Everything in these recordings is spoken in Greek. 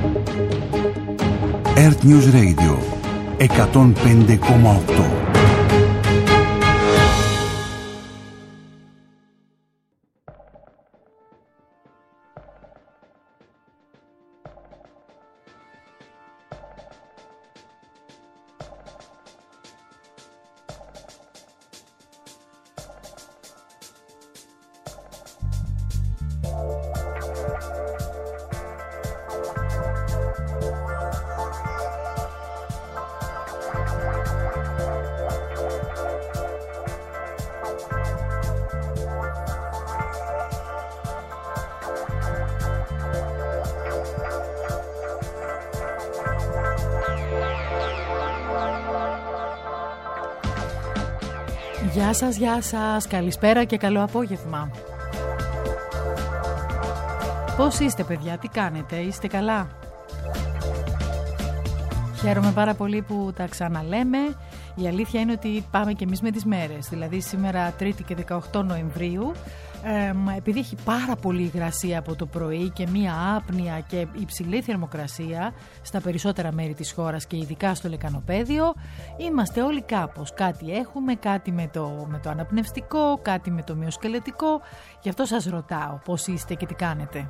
Earth News Radio 105,8. Γεια σας, καλησπέρα και καλό απόγευμα. Πώς είστε παιδιά, τι κάνετε, είστε καλά? Χαίρομαι πάρα πολύ που τα ξαναλέμε. Η αλήθεια είναι ότι πάμε και εμείς με τις μέρες. Δηλαδή σήμερα 3η και 18 Νοεμβρίου, επειδή έχει πάρα πολύ υγρασία από το πρωί και μία άπνοια και υψηλή θερμοκρασία στα περισσότερα μέρη της χώρας και ειδικά στο λεκανοπέδιο, είμαστε όλοι κάπως. Κάτι έχουμε, κάτι με το αναπνευστικό, κάτι με το μυοσκελετικό. Γι' αυτό σας ρωτάω πώς είστε και τι κάνετε.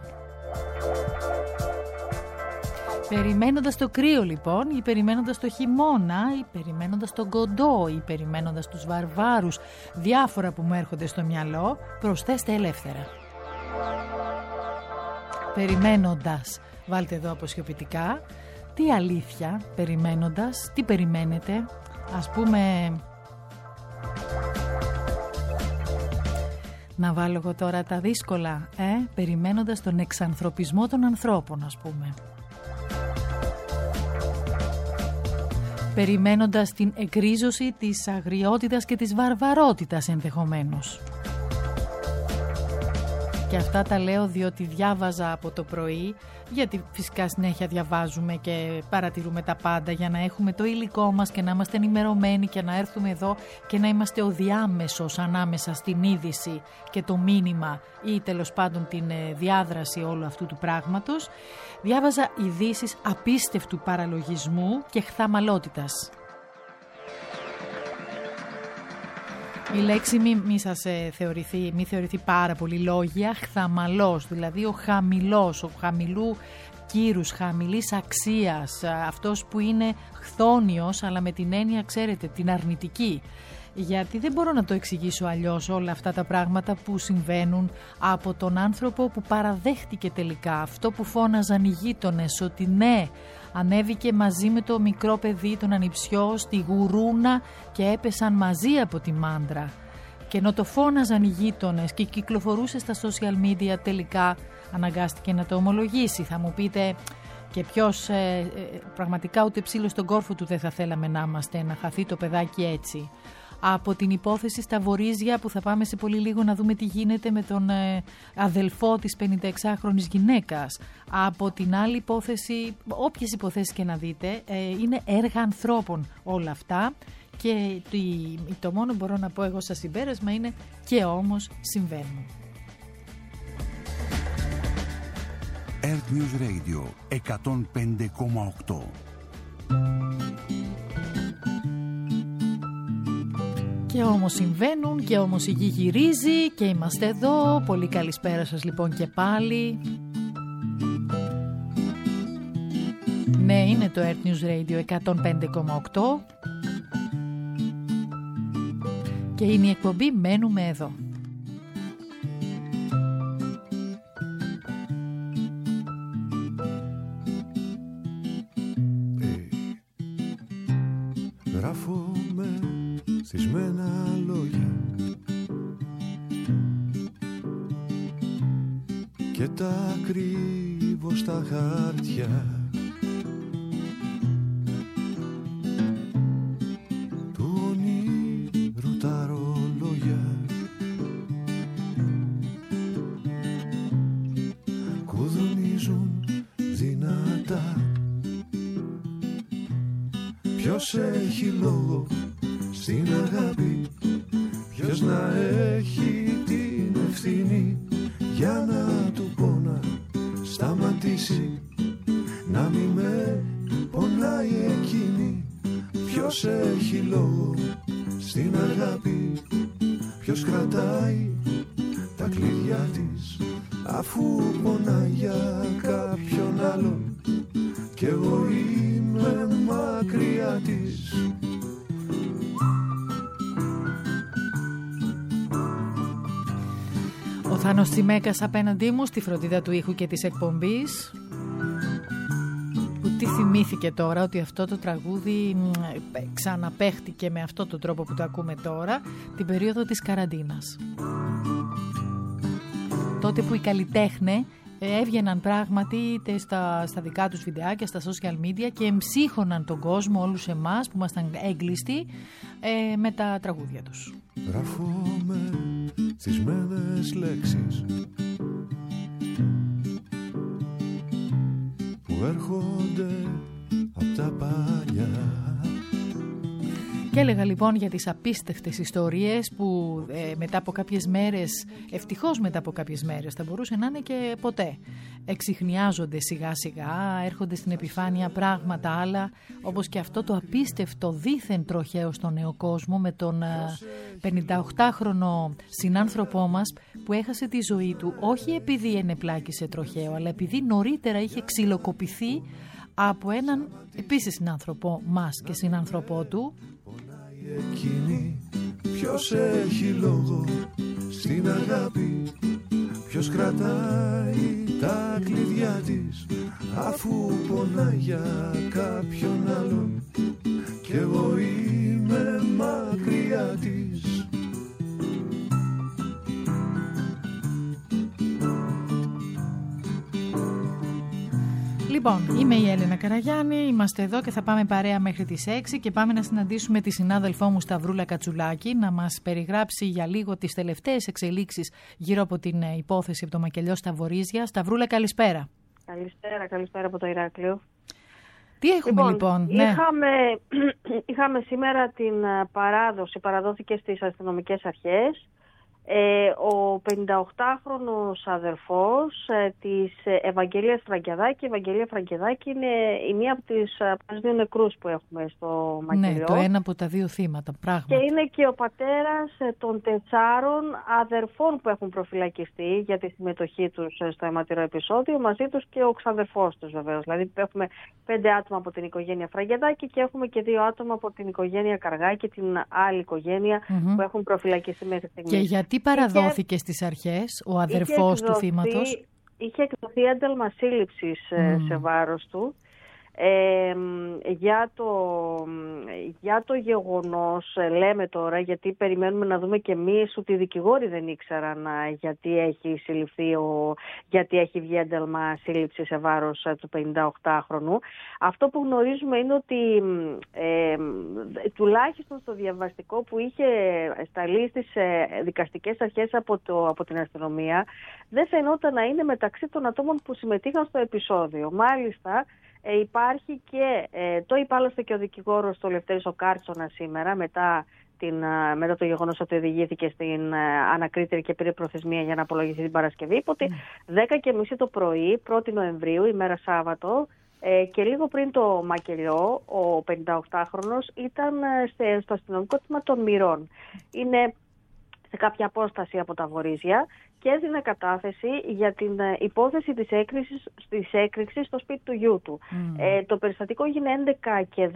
Περιμένοντας το κρύο λοιπόν, ή περιμένοντας το χειμώνα, ή περιμένοντας τον κοντό, ή περιμένοντας τους βαρβάρους, διάφορα που μου έρχονται στο μυαλό, προσθέστε ελεύθερα. Περιμένοντας, βάλτε εδώ αποσιωπητικά, τι αλήθεια, περιμένοντας, τι περιμένετε, ας πούμε... Να βάλω εγώ τώρα τα δύσκολα, περιμένοντας τον εξανθρωπισμό των ανθρώπων, ας πούμε. Περιμένοντας την εκρίζωση της αγριότητας και της βαρβαρότητας ενδεχομένως. Και αυτά τα λέω διότι διάβαζα από το πρωί, γιατί φυσικά συνέχεια διαβάζουμε και παρατηρούμε τα πάντα για να έχουμε το υλικό μας και να είμαστε ενημερωμένοι και να έρθουμε εδώ και να είμαστε ο διάμεσος ανάμεσα στην είδηση και το μήνυμα ή τέλος πάντων την διάδραση όλου αυτού του πράγματος. Διάβαζα ειδήσεις απίστευτου παραλογισμού και χθαμαλότητας. Η λέξη μη θεωρηθεί πάρα πολύ λόγια, χθαμαλός, δηλαδή ο χαμηλός, ο χαμηλού κύρους, χαμηλής αξίας, αυτός που είναι χθόνιος, αλλά με την έννοια, ξέρετε, την αρνητική. Γιατί δεν μπορώ να το εξηγήσω αλλιώς όλα αυτά τα πράγματα που συμβαίνουν από τον άνθρωπο που παραδέχτηκε τελικά αυτό που φώναζαν οι γείτονες, ότι ναι, ανέβηκε μαζί με το μικρό παιδί, τον ανιψιό, στη γουρούνα και έπεσαν μαζί από τη μάντρα. Και ενώ το φώναζαν οι γείτονες και κυκλοφορούσε στα social media, τελικά αναγκάστηκε να το ομολογήσει. Θα μου πείτε, και ποιος πραγματικά ούτε ψήλο στον κόρφο του δεν θα θέλαμε να είμαστε, να χαθεί το παιδάκι έτσι. Από την υπόθεση στα Βορίζια που θα πάμε σε πολύ λίγο να δούμε τι γίνεται με τον αδελφό της 56χρονης γυναίκας. Από την άλλη υπόθεση, όποιες υποθέσεις και να δείτε, είναι έργα ανθρώπων όλα αυτά και το μόνο μπορώ να πω εγώ σαν συμπέρασμα είναι και όμως συμβαίνουν. Earth News Radio 105,8. Και όμως συμβαίνουν και όμως η γη γυρίζει και είμαστε εδώ. Πολύ καλησπέρα σας λοιπόν και πάλι. Ναι, είναι το Earth News Radio 105,8 και είναι η εκπομπή Μένουμε Εδώ. Γράφω με θυσμένα λόγια και τα κρύβω στα χάρτια. Του ονείρου τα ρολόγια κουδουνίζουν δυνατά. Ποιος έχει λόγο στην αγάπη, ποιος να έχει την ευθύνη για να του πω να σταματήσει, να μη με πονάει εκείνη. Ποιος έχει λόγο στην αγάπη, ποιος κρατάει τα κλειδιά της, αφού πονάει για κάποιον άλλον κι εγώ είμαι μακριά της. Ο Θάνος Τσιμέκας απέναντί μου στη φροντίδα του ήχου και της εκπομπής, που τι θυμήθηκε τώρα ότι αυτό το τραγούδι ξαναπαίχτηκε με αυτό τον τρόπο που το ακούμε τώρα την περίοδο της καραντίνας. Τότε που οι καλλιτέχνες έβγαιναν πράγματι είτε στα δικά τους βιντεάκια, στα social media και εμψύχωναν τον κόσμο, όλους εμάς που ήμασταν έγκλειστοι, με τα τραγούδια τους. Γράφω με θυσμένες λέξεις που έρχονται απ' τα παλιά. Και έλεγα λοιπόν για τις απίστευτες ιστορίες που μετά από κάποιες μέρες, ευτυχώς μετά από κάποιες μέρες, θα μπορούσε να είναι και ποτέ, εξιχνιάζονται σιγά σιγά, έρχονται στην επιφάνεια πράγματα άλλα, όπως και αυτό το απίστευτο δήθεν τροχαίο στον νέο κόσμο με τον 58χρονο συνάνθρωπό μας που έχασε τη ζωή του όχι επειδή ενεπλάκησε τροχαίο, αλλά επειδή νωρίτερα είχε ξυλοκοπηθεί από έναν επίσης συνάνθρωπό μας και συνάνθρωπό του. Εκείνη, ποιος έχει λόγο στην αγάπη, ποιος κρατάει τα κλειδιά της, αφού πονάει για κάποιον άλλον κι εγώ είμαι μακριά της. Λοιπόν, είμαι η Έλενα Καραγιάννη, είμαστε εδώ και θα πάμε παρέα μέχρι τις 6 και πάμε να συναντήσουμε τη συνάδελφό μου Σταυρούλα Κατσουλάκη να μας περιγράψει για λίγο τις τελευταίες εξελίξεις γύρω από την υπόθεση από το μακελιό στα Βορίζια. Σταυρούλα, καλησπέρα. Καλησπέρα από το Ηράκλειο. Τι έχουμε λοιπόν? Είχαμε σήμερα την παραδόθηκε στις αστυνομικές αρχές. Ο 58χρονος αδερφός της Ευαγγελίας Φραγκεδάκη. Η Ευαγγελία Φραγκεδάκη είναι η μία από τις δύο νεκρούς που έχουμε στο μακελιό. Ναι, το ένα από τα δύο θύματα, πράγματι. Και είναι και ο πατέρας των 4 αδερφών που έχουν προφυλακιστεί για τη συμμετοχή τους στο αιματηρό επεισόδιο, μαζί τους και ο ξαδερφός τους βεβαίως. Δηλαδή έχουμε 5 άτομα από την οικογένεια Φραγκεδάκη και έχουμε και 2 άτομα από την οικογένεια Καργάκη, την άλλη οικογένεια που έχουν προφυλακιστεί μέχρι στιγμής. Και γιατί παραδόθηκε στις αρχές ο αδερφός του θύματος? Είχε εκδοθεί ένταλμα σύλληψης σε βάρος του για το γεγονός, λέμε τώρα, γιατί περιμένουμε να δούμε και εμείς ότι οι δικηγόροι δεν ήξεραν γιατί έχει συλληφθεί, γιατί έχει βγει ένταλμα σύλληψη σε βάρος του 58χρονου. Αυτό που γνωρίζουμε είναι ότι τουλάχιστον στο διαβαστικό που είχε σταλεί στις δικαστικές αρχές από την αστυνομία δεν φαινόταν να είναι μεταξύ των ατόμων που συμμετείχαν στο επεισόδιο. Μάλιστα, υπάρχει και, το είπε άλλωστε και ο δικηγόρος του Λευτέρης ο Κάρτσονας σήμερα, μετά το γεγονός ότι οδηγήθηκε στην ανακρίτρια και πήρε προθεσμία για να απολογηθεί την Παρασκευή. Οπότε 10:30 το πρωί, 1η Νοεμβρίου, ημέρα Σάββατο, και λίγο πριν το μακελιό, ο 58χρονος ήταν στο αστυνομικό τμήμα των Μυρών. Είναι σε κάποια απόσταση από τα Βορίζια και έδινε κατάθεση για την υπόθεση της έκρηξης στο σπίτι του γιού του. Το περιστατικό έγινε 11 και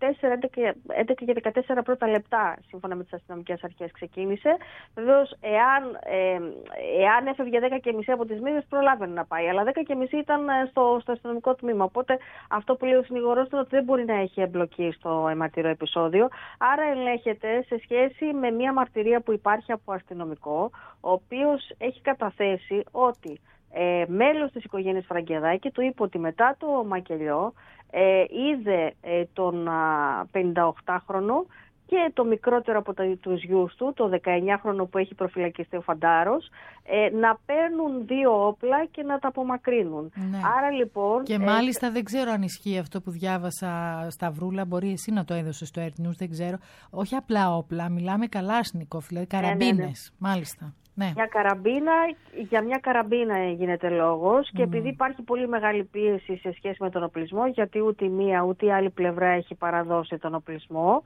14 πρώτα λεπτά, σύμφωνα με τις αστυνομικές αρχές ξεκίνησε. Βεβαίως, εάν έφευγε 10:30 από τις Μύρες, προλάβαινε να πάει, αλλά 10:30 ήταν στο αστυνομικό τμήμα. Οπότε αυτό που λέει ο συνηγορός του ότι δεν μπορεί να έχει εμπλοκή στο αιματηρό επεισόδιο. Άρα ελέγχεται σε σχέση με μια μαρτυρία που υπάρχει από αστυνομικό, ο οποίος έχει καταθέσει ότι μέλος της οικογένειας Φραγκεδάκη του είπε ότι μετά το μακελιό είδε τον 58χρονο και το μικρότερο από τους γιους του, το 19χρονο που έχει προφυλακιστεί ο Φαντάρος, να παίρνουν 2 όπλα και να τα απομακρύνουν. Ναι. Άρα λοιπόν... Και μάλιστα δεν ξέρω αν ισχύει αυτό που διάβασα, Σταυρούλα, μπορεί εσύ να το έδωσες στο Earth News, δεν ξέρω. Όχι απλά όπλα, μιλάμε καλάσνικοφ, δηλαδή καραμπίνες, μάλιστα. Ναι. Για μια καραμπίνα γίνεται λόγος και επειδή υπάρχει πολύ μεγάλη πίεση σε σχέση με τον οπλισμό, γιατί ούτε η μία ούτε η άλλη πλευρά έχει παραδώσει τον οπλισμό,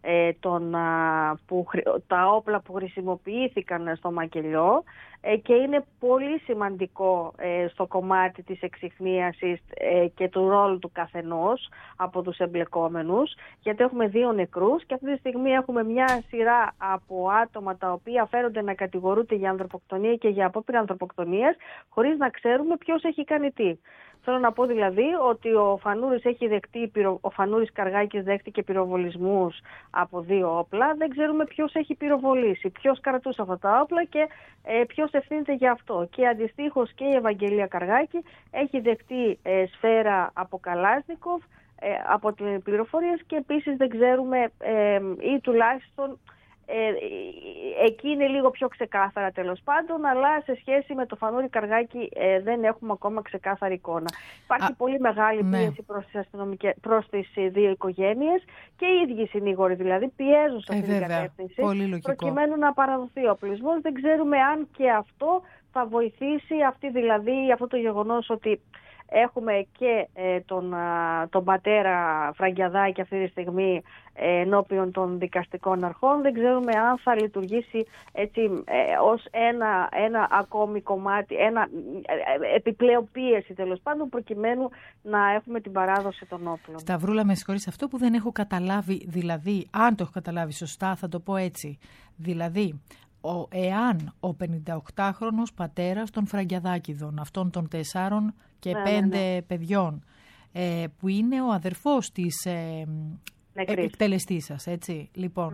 τα όπλα που χρησιμοποιήθηκαν στο μακελιό, και είναι πολύ σημαντικό στο κομμάτι της εξιχνίασης και του ρόλου του καθενός από τους εμπλεκόμενους, γιατί έχουμε 2 νεκρούς και αυτή τη στιγμή έχουμε μια σειρά από άτομα τα οποία φέρονται να κατηγορούνται για ανθρωποκτονία και για απόπειρα ανθρωποκτονίας, χωρίς να ξέρουμε ποιος έχει κάνει τι. Θέλω να πω δηλαδή ότι ο Φανούρης Καργάκης δέχτηκε πυροβολισμούς από 2 όπλα. Δεν ξέρουμε ποιος έχει πυροβολήσει, ποιος κρατούσε αυτά τα όπλα και ποιος ευθύνεται για αυτό. Και αντιστοίχως και η Ευαγγελία Καργάκη έχει δεχτεί σφαίρα από Καλάσνικοφ από την πληροφορία και επίσης δεν ξέρουμε ή τουλάχιστον εκεί είναι λίγο πιο ξεκάθαρα τέλος πάντων, αλλά σε σχέση με το Φανούρη Καργάκη δεν έχουμε ακόμα ξεκάθαρη εικόνα. Υπάρχει πολύ μεγάλη πίεση προς τις 2 οικογένειες και οι ίδιοι συνήγοροι δηλαδή πιέζουν σε αυτή την κατεύθυνση προκειμένου να παραδοθεί ο οπλισμός. Δεν ξέρουμε αν και αυτό θα βοηθήσει, αυτό το γεγονός ότι έχουμε και τον πατέρα Φραγκιαδάκη αυτή τη στιγμή ενώπιον των δικαστικών αρχών. Δεν ξέρουμε αν θα λειτουργήσει έτσι ως ένα ακόμη κομμάτι, επιπλέον πίεση τέλος πάντων, προκειμένου να έχουμε την παράδοση των όπλων. Σταυρούλα, με συγχωρείς, αυτό που δεν έχω καταλάβει, δηλαδή, αν το έχω καταλάβει σωστά, θα το πω έτσι. Δηλαδή, εάν ο 58χρονος πατέρας των Φραγκιαδάκηδων, αυτών των 4 και 5 παιδιών, που είναι ο αδερφός της εκτελεστής σας, έτσι, λοιπόν,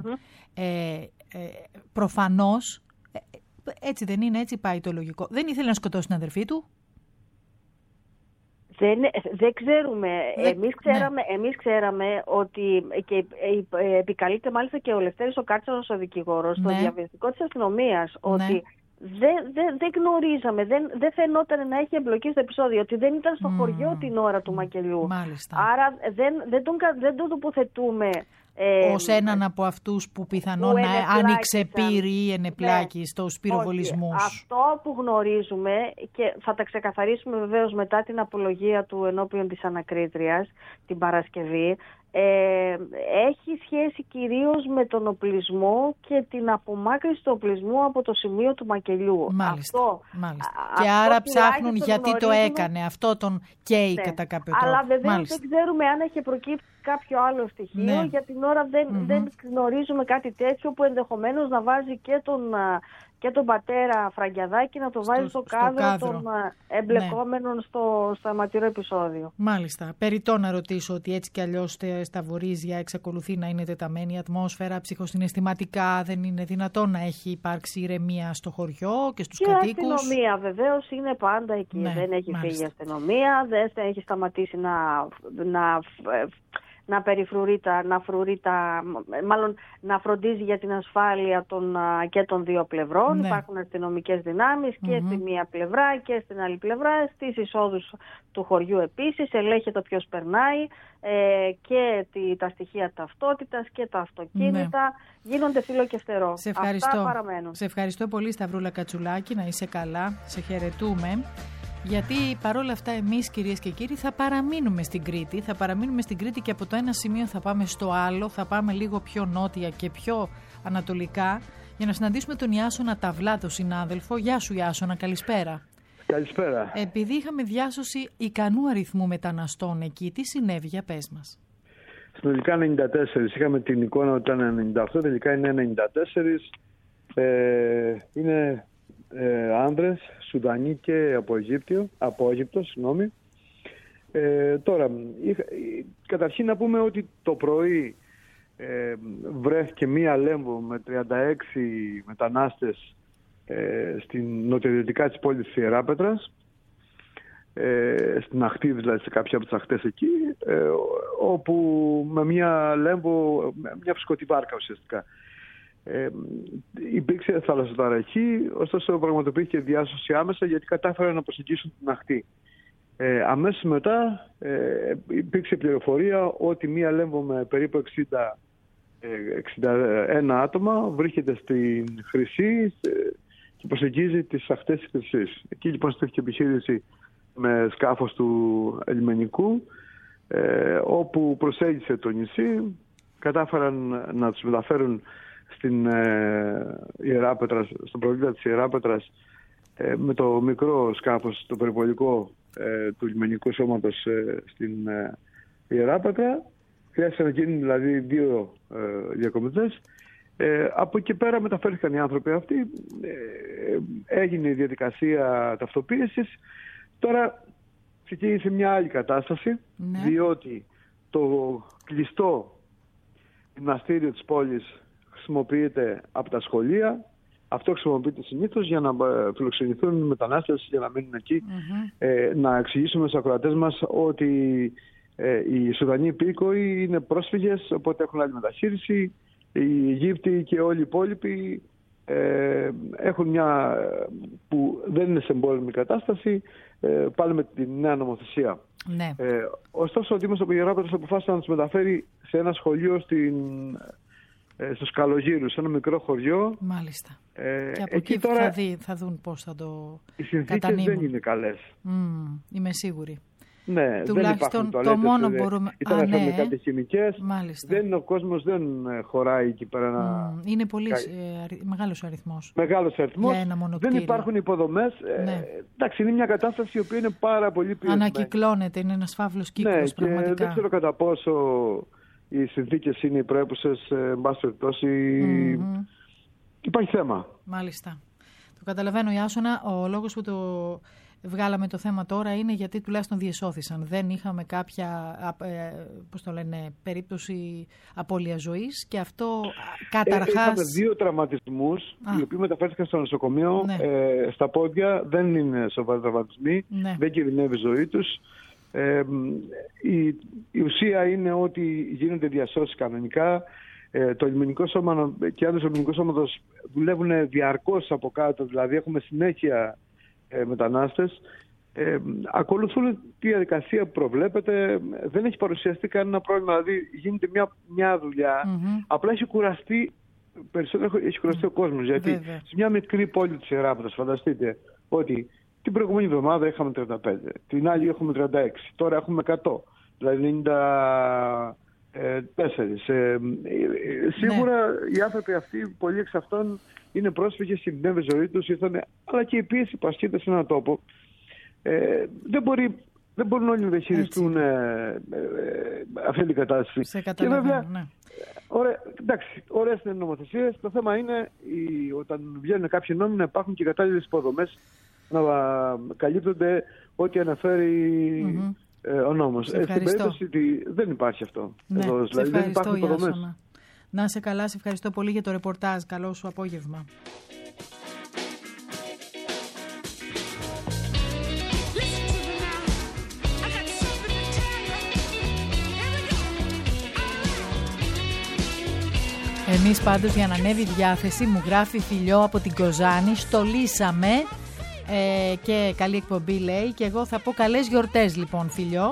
προφανώς, έτσι δεν είναι, έτσι πάει το λογικό. Δεν ήθελε να σκοτώσει την αδερφή του. Δεν ξέρουμε. Εμείς ξέραμε ότι και επικαλείται μάλιστα και ο Λευτέρης ο Κάρτσονος ο δικηγόρος στο διαβιβαστικό της αστυνομίας ότι δεν γνωρίζαμε, δεν φαινόταν να έχει εμπλοκή στο επεισόδιο, ότι δεν ήταν στο χωριό την ώρα του μακελιού. Μάλιστα. Άρα δεν τον τοποθετούμε ως έναν από αυτούς που πιθανόν να άνοιξε πύρη ή ενεπλάκη στους πυροβολισμούς. Αυτό που γνωρίζουμε, και θα τα ξεκαθαρίσουμε βεβαίως μετά την απολογία του ενώπιον της ανακρίτριας την Παρασκευή, έχει σχέση κυρίως με τον οπλισμό και την απομάκρυνση του οπλισμού από το σημείο του μακελιού. Μάλιστα. Και άρα ψάχνουν γιατί το έκανε. Αυτό τον καίει κατά κάποιο τρόπο. Αλλά βεβαίως δεν ξέρουμε αν έχει προκύψει κάποιο άλλο στοιχείο. Για την ώρα δεν γνωρίζουμε κάτι τέτοιο που ενδεχομένως να βάζει και τον πατέρα Φραγκιαδάκη να το βάζει στο κάδρο των εμπλεκόμενων στο αιματηρό επεισόδιο. Μάλιστα. Περιττό να ρωτήσω ότι έτσι κι αλλιώς στα Βορίζια εξακολουθεί να είναι τεταμένη η ατμόσφαιρα, ψυχοσυναισθηματικά δεν είναι δυνατόν να έχει υπάρξει ηρεμία στο χωριό και στους κατοίκους. Η αστυνομία βεβαίως είναι πάντα εκεί. Δεν έχει φύγει η αστυνομία, δεν έχει σταματήσει να φροντίζει για την ασφάλεια και των 2 πλευρών. Υπάρχουν αστυνομικές δυνάμεις και στη μία πλευρά και στην άλλη πλευρά. Στις εισόδους του χωριού επίσης ελέγχεται ποιος περνάει και τα στοιχεία ταυτότητας και τα αυτοκίνητα. Γίνονται φύλλο και φτερό. Αυτά παραμένουν. Σε ευχαριστώ πολύ, Σταυρούλα Κατσουλάκη, να είσαι καλά. Σε χαιρετούμε. Γιατί παρόλα αυτά εμείς, κυρίες και κύριοι, θα παραμείνουμε στην Κρήτη. Θα παραμείνουμε στην Κρήτη και από το ένα σημείο θα πάμε στο άλλο. Θα πάμε λίγο πιο νότια και πιο ανατολικά για να συναντήσουμε τον Ιάσονα Ταυλά, τον συνάδελφο. Γεια σου Ιάσονα, καλησπέρα. Καλησπέρα. Επειδή είχαμε διάσωση ικανού αριθμού μεταναστών εκεί, τι συνέβη, για πες μας. Συνολικά 94. Είχαμε την εικόνα ότι ήταν 98, τελικά είναι 94. Είναι άνδρες, Σουδανοί και από Αίγυπτο, συγγνώμη. Τώρα, καταρχήν να πούμε ότι το πρωί βρέθηκε μία Λέμβο με 36 μετανάστες στην νοτιοδυτικά της πόλης της Ιεράπετρας, στην αχτή, δηλαδή σε κάποια από τις αχτές εκεί, όπου με μία Λέμβο, μια φουσκωτή βάρκα ουσιαστικά. Υπήρξε θαλασσοταραχή, ωστόσο πραγματοποιήθηκε διάσωση άμεσα γιατί κατάφεραν να προσεγγίσουν την αχτή. Αμέσως μετά υπήρξε πληροφορία ότι μία Λέμβο με περίπου 61 άτομα βρίσκεται στην Χρυσή, που προσεγγίζει τις ακτές της Χρυσής. Εκεί λοιπόν στήθηκε επιχείρηση με σκάφος του λιμενικού, όπου προσέγγισε το νησί, κατάφεραν να τους μεταφέρουν στην Ιεράπετρα, στον προβλήτα της Ιεράπετρας, με το μικρό σκάφος, το περιπολικό του λιμενικού σώματος στην Ιεράπετρα. Χρειάστηκε να γίνουν δηλαδή 2 διακομιδές. Από εκεί πέρα μεταφέρθηκαν οι άνθρωποι αυτοί, έγινε η διαδικασία ταυτοποίησης. Τώρα ξεκίνησε μια άλλη κατάσταση, διότι το κλειστό γυμναστήριο της πόλης χρησιμοποιείται από τα σχολεία. Αυτό χρησιμοποιείται συνήθως για να φιλοξενηθούν μετανάστες, για να μείνουν εκεί. Να εξηγήσουμε στους ακροατές μας ότι οι Σουδανοί υπήκοοι είναι πρόσφυγες, οπότε έχουν άλλη μεταχείριση. Οι Αιγύπτιοι και όλοι οι υπόλοιποι έχουν μια που δεν είναι σε εμπόλεμη κατάσταση, πάλι με τη νέα νομοθεσία. Ναι. Ωστόσο, ο Δήμος του Ιεράπετρας αποφάσισε να τους μεταφέρει σε ένα σχολείο στους Καλογύρους, σε ένα μικρό χωριό. Μάλιστα. Και από εκεί τώρα θα δουν πώς θα το οι συνθήκες κατανείμουν. δεν είναι καλές. Είμαι σίγουρη. Ναι, τουλάχιστον δεν το μόνο μπορούμε... Ήταν κάτι χημικές. Μάλιστα. Ο κόσμος δεν χωράει εκεί πέρα να... Είναι πολύ μεγάλος ο αριθμός. Μεγάλος αριθμός. Για ένα μονοκτήριο. Δεν υπάρχουν υποδομές. Εντάξει, είναι μια κατάσταση η οποία είναι πάρα πολύ πιεσμένη. Ανακυκλώνεται, είναι ένας φαύλος κύκλος πραγματικά. Και δεν ξέρω κατά πόσο οι συνθήκες είναι οι προέπουσες, εν πάση περιπτώσει. Υπάρχει θέμα. Μάλιστα. Το καταλαβαίνω, Ιάσονα. Ο λόγος που το βγάλαμε το θέμα τώρα είναι γιατί τουλάχιστον διεσώθησαν. Δεν είχαμε κάποια περίπτωση απώλειας ζωής και αυτό καταρχάς... Είχαμε 2 τραυματισμούς, οι οποίοι μεταφέρθηκαν στο νοσοκομείο, στα πόδια. Δεν είναι σοβαροί τραυματισμοί, δεν κινδυνεύει η ζωή τους. Η ουσία είναι ότι γίνονται διασώσεις κανονικά. Το λιμενικό σώμα και οι άντρες του λιμενικού σώματος δουλεύουν διαρκώς από κάτω, δηλαδή έχουμε συνέχεια μετανάστες. Ακολουθούν τη διαδικασία που προβλέπεται. Δεν έχει παρουσιαστεί κανένα πρόβλημα, δηλαδή γίνεται μια δουλειά. Απλά έχει κουραστεί, περισσότερο έχει κουραστεί ο κόσμος, γιατί σε μια μικρή πόλη της Ιεράπετρας, φανταστείτε ότι την προηγούμενη εβδομάδα είχαμε 35, την άλλη έχουμε 36, τώρα έχουμε 100, δηλαδή 94. Σίγουρα οι άνθρωποι αυτοί, πολλοί εξ αυτών είναι πρόσφυγες, κινδυνεύει η ζωή τους, αλλά και η πίεση που ασκείται σε έναν τόπο. Δεν μπορούν όλοι να διαχειριστούν αυτή την κατάσταση. Και βέβαια, εντάξει, ωραίες είναι οι νομοθεσίες. Το θέμα είναι όταν βγαίνουν κάποιοι νόμοι να υπάρχουν και κατάλληλες υποδομές, να καλύπτονται ό,τι αναφέρει ο νόμος. Στην περίπτωση δεν υπάρχει αυτό. Εδώ, δηλαδή δεν υπάρχουν υποδομές. Να είσαι καλά, σε ευχαριστώ πολύ για το ρεπορτάζ. Καλό σου απόγευμα. Εμείς πάντως, για να ανέβει η διάθεση, μου γράφει Φιλιό από την Κοζάνη, στολίσαμε και καλή εκπομπή λέει, και εγώ θα πω καλές γιορτές λοιπόν Φιλιό.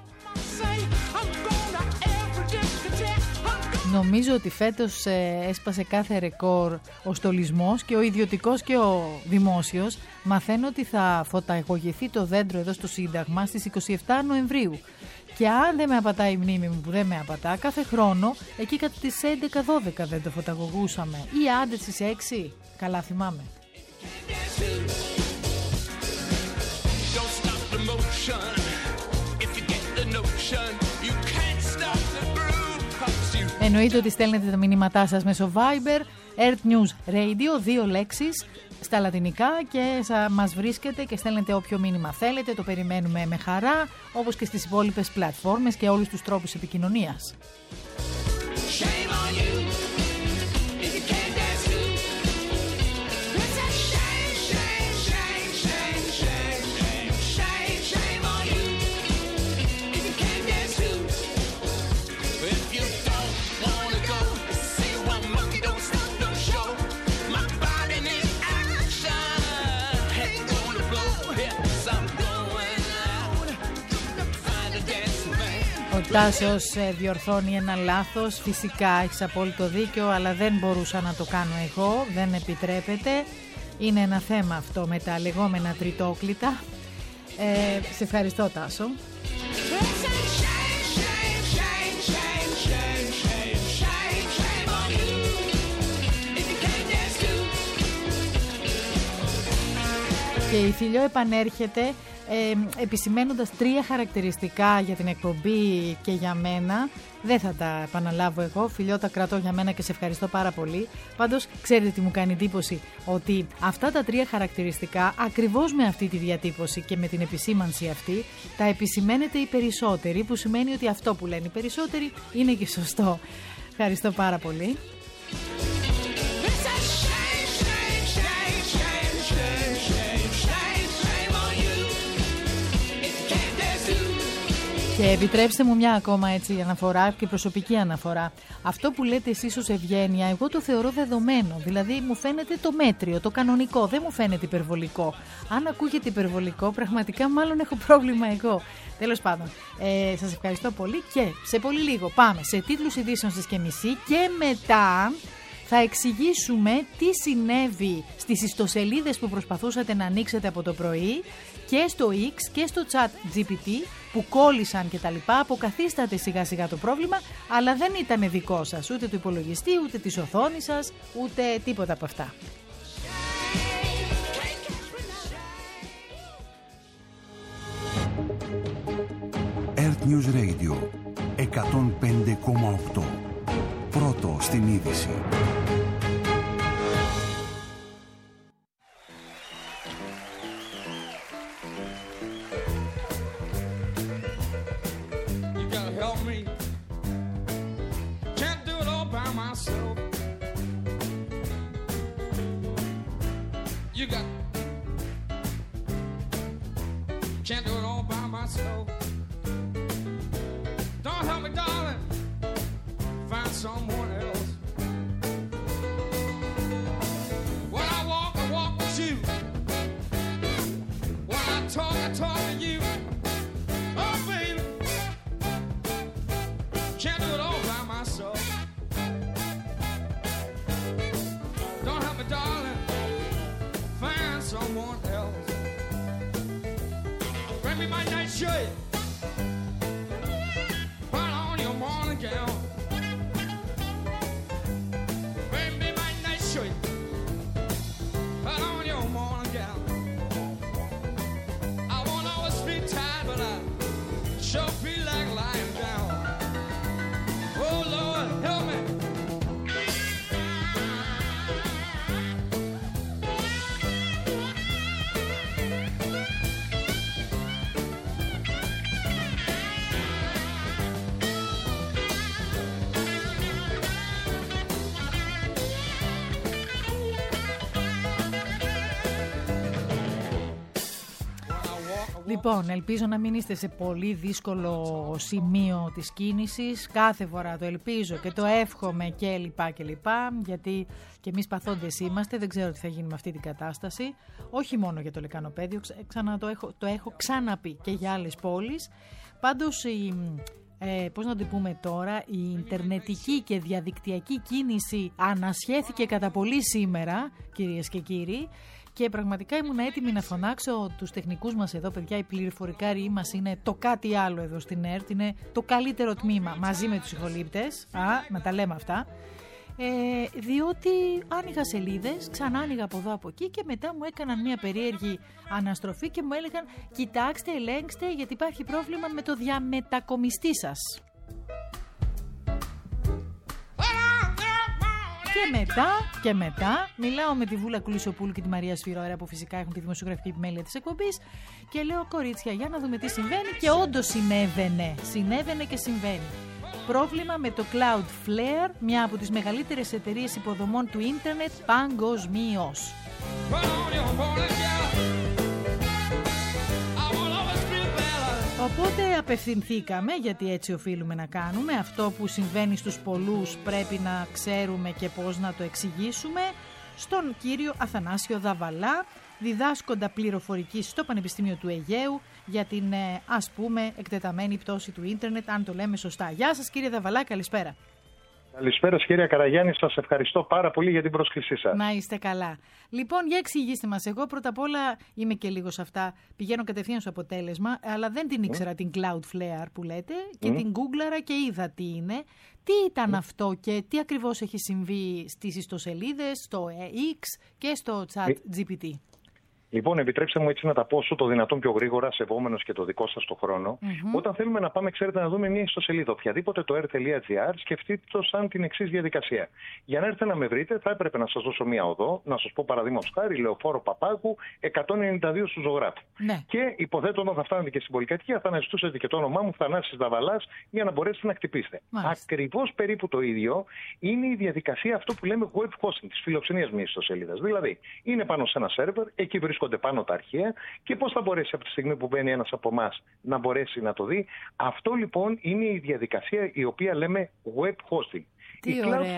Νομίζω ότι φέτος έσπασε κάθε ρεκόρ ο στολισμός, και ο ιδιωτικός και ο δημόσιος. Μαθαίνω ότι θα φωταγωγηθεί το δέντρο εδώ στο Σύνταγμα στις 27 Νοεμβρίου. Και αν δεν με απατάει η μνήμη μου, που δεν με απατά, κάθε χρόνο εκεί κατά τις 11-12 δεν το φωταγωγούσαμε. Ή άντε στις 6, καλά θυμάμαι. Εννοείται ότι στέλνετε τα μηνύματά σας μέσω Viber, Earth News Radio, 2 λέξεις στα λατινικά, και μας βρίσκετε και στέλνετε όποιο μήνυμα θέλετε. Το περιμένουμε με χαρά, όπως και στις υπόλοιπες πλατφόρμες και όλους τους τρόπους επικοινωνίας. Ο Τάσος διορθώνει ένα λάθος. Φυσικά έχεις απόλυτο δίκιο, αλλά δεν μπορούσα να το κάνω εγώ. Δεν επιτρέπεται. Είναι ένα θέμα αυτό με τα λεγόμενα τριτόκλητα. Σε ευχαριστώ, Τάσο. Και η Φιλιό επανέρχεται επισημαίνοντας 3 χαρακτηριστικά για την εκπομπή και για μένα. Δεν θα τα επαναλάβω εγώ, Φιλιό, τα κρατώ για μένα και σε ευχαριστώ πάρα πολύ. Πάντως, ξέρετε τι μου κάνει εντύπωση? Ότι αυτά τα 3 χαρακτηριστικά, ακριβώς με αυτή τη διατύπωση και με την επισήμανση αυτή, τα επισημαίνεται οι περισσότεροι, που σημαίνει ότι αυτό που λένε οι περισσότεροι είναι και σωστό. Ευχαριστώ πάρα πολύ. Και επιτρέψτε μου μια ακόμα έτσι αναφορά και προσωπική αναφορά. Αυτό που λέτε εσείς ως ευγένεια, εγώ το θεωρώ δεδομένο. Δηλαδή μου φαίνεται το μέτριο, το κανονικό, δεν μου φαίνεται υπερβολικό. Αν ακούγεται υπερβολικό, πραγματικά μάλλον έχω πρόβλημα εγώ. Τέλος πάντων, σας ευχαριστώ πολύ και σε πολύ λίγο πάμε σε τίτλους ειδήσεων στις και μισή και μετά θα εξηγήσουμε τι συνέβη στις ιστοσελίδες που προσπαθούσατε να ανοίξετε από το πρωί και στο X και στο chat GPT που κόλλησαν και τα λοιπά. Αποκαθίσταται σιγά σιγά το πρόβλημα, αλλά δεν ήταν δικό σας, ούτε του υπολογιστή, ούτε της οθόνης σας, ούτε τίποτα από αυτά. Earth News Radio 105,8. Πρώτο στην είδηση. Can't do it all by myself. Don't help me, darling. Find someone else. When I walk with you. When I talk to you. Oh, baby. Can't do it all by myself. Don't help me, darling. Find someone else. Bring me my night shirt. Put on your morning gown. Bring me my night shirt. Put on your morning gown. I won't always be tired, but I sure feel like lying down. Oh Lord, help me. Λοιπόν, ελπίζω να μην είστε σε πολύ δύσκολο σημείο της κίνησης. Κάθε φορά το ελπίζω και το εύχομαι και λοιπά και λοιπά, γιατί και εμείς παθόντες είμαστε, δεν ξέρω τι θα γίνει με αυτή την κατάσταση. Όχι μόνο για το Λεκανοπέδιο, το έχω ξαναπεί και για άλλες πόλεις. Πάντως, πώς να το πούμε τώρα, η ιντερνετική και διαδικτυακή κίνηση ανασχέθηκε κατά πολύ σήμερα, κυρίες και κύριοι. Και πραγματικά ήμουν έτοιμη να φωνάξω τους τεχνικούς μας εδώ, παιδιά. Η πληροφορικάροι μας είναι το κάτι άλλο εδώ στην ΕΡΤ. Είναι το καλύτερο τμήμα μαζί με τους ηχολήπτες. Να τα λέμε αυτά. Διότι άνοιγα σελίδες, ξανά άνοιγα από εδώ από εκεί και μετά μου έκαναν μια περίεργη αναστροφή και μου έλεγαν κοιτάξτε, ελέγξτε γιατί υπάρχει πρόβλημα με το διαμετακομιστή σας. Και μετά μιλάω με τη Βούλα Κουλισοπούλου και τη Μαρία Σφυρόερα που φυσικά έχουν τη δημοσιογραφική επιμέλεια της εκπομπής και λέω κορίτσια για να δούμε τι συμβαίνει και όντως συνέβαινε και συμβαίνει. Πρόβλημα με το Cloudflare, μια από τις μεγαλύτερες εταιρείες υποδομών του ίντερνετ παγκοσμίως. Οπότε απευθυνθήκαμε, γιατί έτσι οφείλουμε να κάνουμε, αυτό που συμβαίνει στους πολλούς πρέπει να ξέρουμε και πώς να το εξηγήσουμε, στον κύριο Αθανάσιο Δαβαλά, διδάσκοντα πληροφορικής στο Πανεπιστήμιο του Αιγαίου για την ας πούμε εκτεταμένη πτώση του ίντερνετ, αν το λέμε σωστά. Γεια σας κύριε Δαβαλά, καλησπέρα. Καλησπέρα κυρία Καραγιάννη, σας ευχαριστώ πάρα πολύ για την πρόσκλησή σας. Να είστε καλά. Λοιπόν, για εξηγήστε μας. Εγώ πρώτα απ' όλα είμαι και λίγο σε αυτά. Πηγαίνω κατευθείαν στο αποτέλεσμα, αλλά δεν την ήξερα την Cloudflare που λέτε και την Googleαρα και είδα τι είναι. Τι ήταν αυτό και τι ακριβώς έχει συμβεί στις ιστοσελίδες, στο X και στο ChatGPT. Λοιπόν, επιτρέψτε μου έτσι να τα πω όσο το δυνατόν πιο γρήγορα, σεβόμενος και το δικό σας το χρόνο. Όταν θέλουμε να πάμε, ξέρετε, να δούμε μια ιστοσελίδα, οποιαδήποτε το r.gr, σκεφτείτε το σαν την εξής διαδικασία. Για να έρθετε να με βρείτε, θα έπρεπε να σας δώσω μια οδό, να σας πω παραδείγματος χάρη, Λεωφόρο Παπάγου, 192 στου Ζωγράφου. Ναι. Και υποθέτω όταν θα φτάνετε και στην πολυκατοικία, θα αναζητούσατε και το όνομά μου, Θανάσης Δαβαλάς, για να μπορέσετε να χτυπήσετε. Ακριβώς περίπου το ίδιο είναι η διαδικασία αυτό που λέμε web hosting, της φιλοξενίας μιας ιστοσελίδας. Δηλαδή, είναι πάνω σε ένα σερβερ, εκεί βρίσκονται πάνω τα αρχεία και πώς θα μπορέσει από τη στιγμή που μπαίνει ένας από εμάς να μπορέσει να το δει. Αυτό λοιπόν είναι η διαδικασία η οποία λέμε web hosting. Τι ωραία.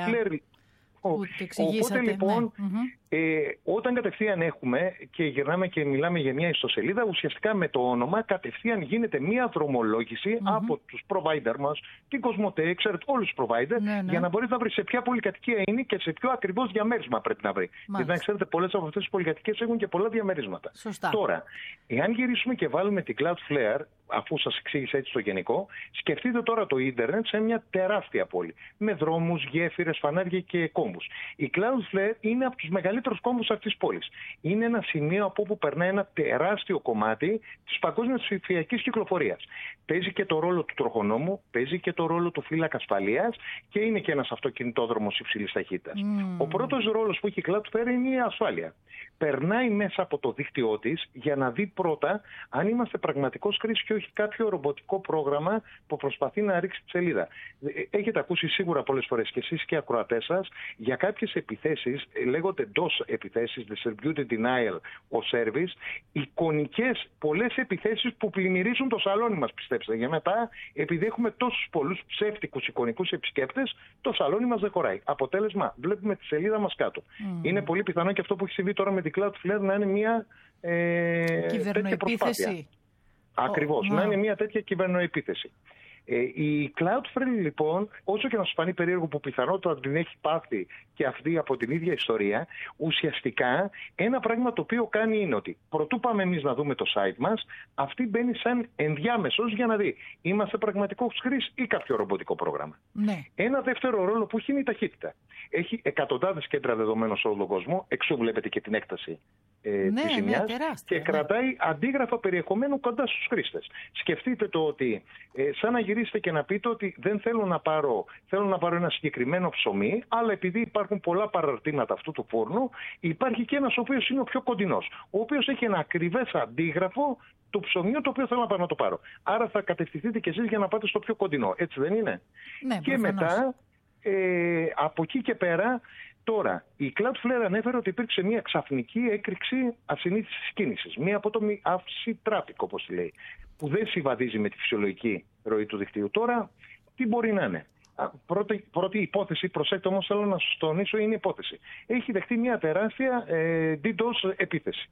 Οπότε λοιπόν, όταν κατευθείαν έχουμε και γυρνάμε και μιλάμε για μια ιστοσελίδα, ουσιαστικά με το όνομα κατευθείαν γίνεται μια δρομολόγηση από τους provider μας, την Κοσμοτέ, ξέρετε, όλους τους provider, για να μπορεί να βρει σε ποια πολυκατοικία είναι και σε ποιο ακριβώς διαμέρισμα πρέπει να βρει. Γιατί να ξέρετε, πολλές από αυτές τις πολυκατοικίες έχουν και πολλά διαμερίσματα. Σωστά. Τώρα, εάν γυρίσουμε και βάλουμε την Cloudflare, αφού σας εξήγησα έτσι το γενικό, σκεφτείτε τώρα το ίντερνετ σε μια τεράστια πόλη. Με δρόμους, γέφυρες, φανάρια και κόμβους. Η Cloudflare είναι από τους μεγαλύτερους κόμβους αυτής της πόλης. Είναι ένα σημείο από όπου περνάει ένα τεράστιο κομμάτι της παγκόσμιας ψηφιακής κυκλοφορίας. Παίζει και το ρόλο του τροχονόμου, παίζει και το ρόλο του φύλακα ασφαλείας και είναι και ένας αυτοκινητόδρομος υψηλής ταχύτητας. Ο πρώτος ρόλος που έχει η Cloudflare είναι η ασφάλεια. Περνάει μέσα από το δίκτυό της για να δει πρώτα αν είμαστε πραγματικός χρήστης και όχι κάποιο ρομποτικό πρόγραμμα που προσπαθεί να ρίξει τη σελίδα. Έχετε ακούσει σίγουρα πολλές φορές και εσείς και οι ακροατές σας για κάποιες επιθέσεις, λέγονται DOS επιθέσεις, Distributed Denial of Service, εικονικές πολλές επιθέσεις που πλημμυρίζουν το σαλόνι μας, πιστέψτε. Για μετά, επειδή έχουμε τόσους πολλούς ψεύτικους εικονικούς επισκέπτες, το σαλόνι μας δεν χωράει. Αποτέλεσμα, βλέπουμε τη σελίδα μας κάτω. Είναι πολύ πιθανό και αυτό που έχει συμβεί τώρα με την Cloudflare να είναι μια τέτοια προσπάθεια. Ακριβώς, να είναι μια τέτοια κυβερνοεπίθεση. Η Cloudflare λοιπόν, όσο και να σας φανεί περίεργο που πιθανότατα την έχει πάθει και αυτή από την ίδια ιστορία, ουσιαστικά ένα πράγμα το οποίο κάνει είναι ότι πρωτού πάμε εμείς να δούμε το site μας, αυτή μπαίνει σαν ενδιάμεσος για να δει είμαστε πραγματικός χρήστης ή κάποιο ρομποτικό πρόγραμμα. Ναι. Ένα δεύτερο ρόλο που έχει είναι η ταχύτητα. Έχει εκατοντάδες κέντρα δεδομένων σε όλο τον κόσμο, εξού βλέπετε και την έκταση της ζημιάς, και κρατάει αντίγραφα περιεχομένου κοντά στους χρήστες. Σκεφτείτε το ότι σαν να γυρίσετε και να πείτε ότι δεν θέλω να πάρω ένα συγκεκριμένο ψωμί, αλλά επειδή υπάρχουν πολλά παραρτήματα αυτού του φούρνου, υπάρχει και ένας ο οποίος είναι ο πιο κοντινός, ο οποίος έχει ένα ακριβές αντίγραφο του ψωμιού το οποίο θέλω να πάω να το πάρω. Άρα θα κατευθυνθείτε κι εσείς για να πάτε στο πιο κοντινό. Έτσι δεν είναι? Ναι, και μετά, από εκεί και πέρα, τώρα, η Cloudflare ανέφερε ότι υπήρξε μια ξαφνική έκρηξη ασυνήθιστης κίνησης. Μια απότομη αύξηση τράπικ, όπως λέει, που δεν συμβαδίζει με τη φυσιολογική ροή του δικτύου. Τώρα, τι μπορεί να είναι? Πρώτη υπόθεση, προσέξτε όμως, θέλω να σας τονίσω, είναι υπόθεση. Έχει δεχτεί μια τεράστια DDoS επίθεση.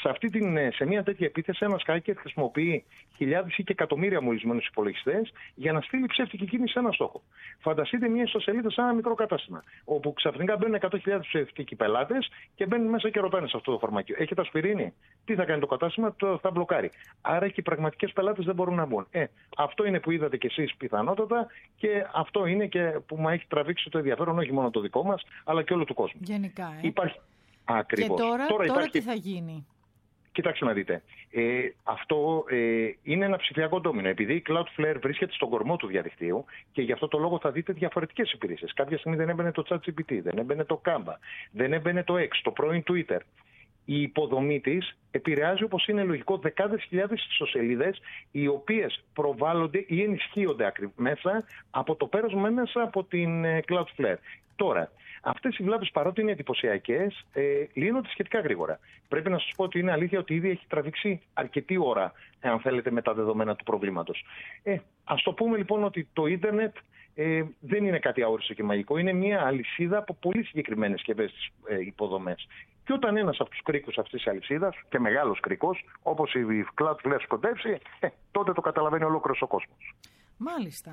Σε μια τέτοια επίθεση, ένας hacker χρησιμοποιεί χιλιάδες ή και εκατομμύρια μολυσμένους υπολογιστές για να στείλει ψεύτικη κίνηση σε ένα στόχο. Φανταστείτε μια ιστοσελίδα σαν ένα μικρό κατάστημα, όπου ξαφνικά μπαίνουν 100.000 ψεύτικοι πελάτες και μπαίνουν μέσα και ρωτάνε σε αυτό το φαρμακείο. Έχετε ασπιρίνη? Τι θα κάνει το κατάστημα? Θα μπλοκάρει. Άρα και οι πραγματικές πελάτες δεν μπορούν να μπουν. Αυτό είναι που είδατε κι εσείς πιθανότατα και αυτό είναι και που μου έχει τραβήξει το ενδιαφέρον όχι μόνο το δικό μας, αλλά και όλο του κόσμου. Γενικά. Υπάρχει. Ακριβώς. Και τώρα υπάρχει... τι θα γίνει? Κοιτάξτε να δείτε. Αυτό είναι ένα ψηφιακό ντόμινο. Επειδή η Cloudflare βρίσκεται στον κορμό του διαδικτύου και γι' αυτό το λόγο θα δείτε διαφορετικές υπηρεσίες. Κάποια στιγμή δεν έμπαινε το ChatGPT, δεν έμπαινε το Canva, δεν έμπαινε το X, το πρώην Twitter. Η υποδομή της επηρεάζει, όπως είναι λογικό, δεκάδες χιλιάδες ιστοσελίδες οι οποίες προβάλλονται ή ενισχύονται μέσα από το πέρασμα μέσα από την Cloudflare. Τώρα, αυτές οι βλάβες, παρότι είναι εντυπωσιακές, λύνονται σχετικά γρήγορα. Πρέπει να σας πω ότι είναι αλήθεια ότι ήδη έχει τραβήξει αρκετή ώρα, αν θέλετε, με τα δεδομένα του προβλήματος. Ας το πούμε λοιπόν ότι το ίντερνετ δεν είναι κάτι αόριστο και μαγικό. Είναι μια αλυσίδα από πολύ συγκεκριμένες και ευαίσθητες υποδομές. Και όταν ένας από τους κρίκους αυτής της αλυσίδας, και μεγάλος κρίκος, όπως η Cloudflare σκοντέψει, τότε το καταλαβαίνει ολόκληρος ο κόσμος. Μάλιστα.